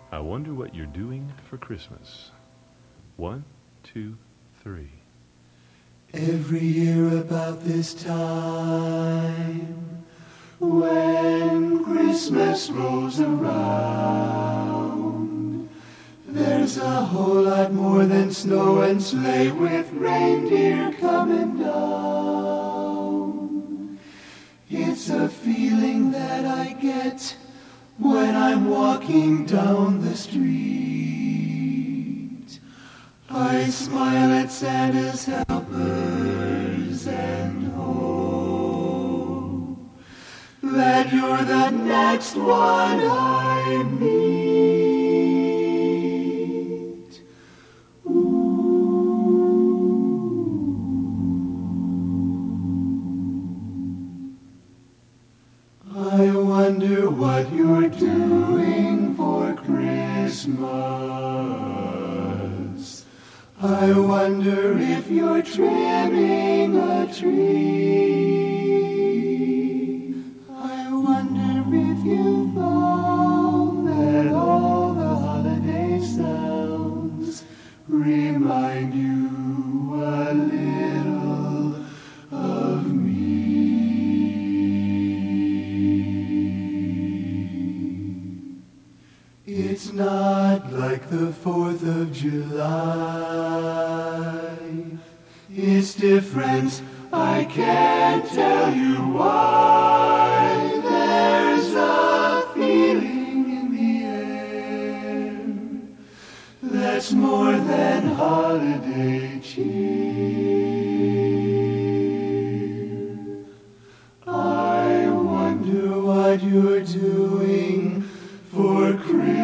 I wonder what you're doing for Christmas. 1, 2, 3. Every year about this time, when Christmas rolls around, there's a whole lot more than snow and sleigh with reindeer coming down. It's a feeling that I get when I'm walking down the street. I smile at Santa's helpers and hope that you're the next one I meet. I wonder what you're doing for Christmas. I wonder if you're trimming a tree. I wonder if you found that all the holiday sounds remind you a little of me. It's not like the 4th of July. It's different, I can't tell you why. There's a feeling in the air that's more than holiday cheer. I wonder what you're doing for Christmas.